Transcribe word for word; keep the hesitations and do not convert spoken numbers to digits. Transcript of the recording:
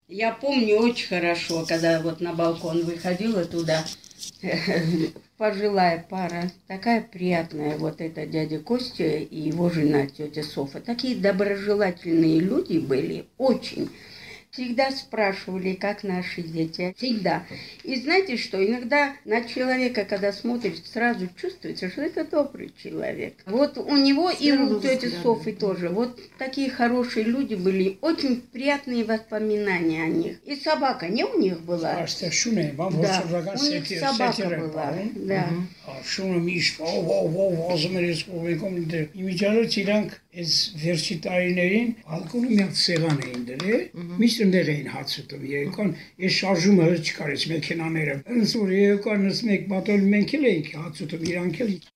Я помню очень хорошо, когда вот на балкон выходила туда, пожилая пара, такая приятная, вот это дядя Костя и его жена, тетя Софа. Такие доброжелательные люди были, очень. Всегда спрашивали, как наши дети. Всегда. И знаете что, иногда на человека, когда смотришь, сразу чувствуется, что это добрый человек. Вот у него и у тети Софы тоже. Вот такие хорошие люди были, очень приятные воспоминания о них. И собака не у них была? Да, у них собака была. Да. Շունը միշտ ով ով ով ասում էր ես կողմեկում դեր։ Իմիջիալոց իրանք այս վերջի տարիներին բալկոնը մի հատ սեղան էին դրել, միշտ ընդեղ էին հաց ուտում։ Երեկոն ես շարժումը չկար, ես մեքենաները։ Ոնց որ երեկոն մեկ պատոլ մենք էլ էինք հաց ուտում, իրանք էլ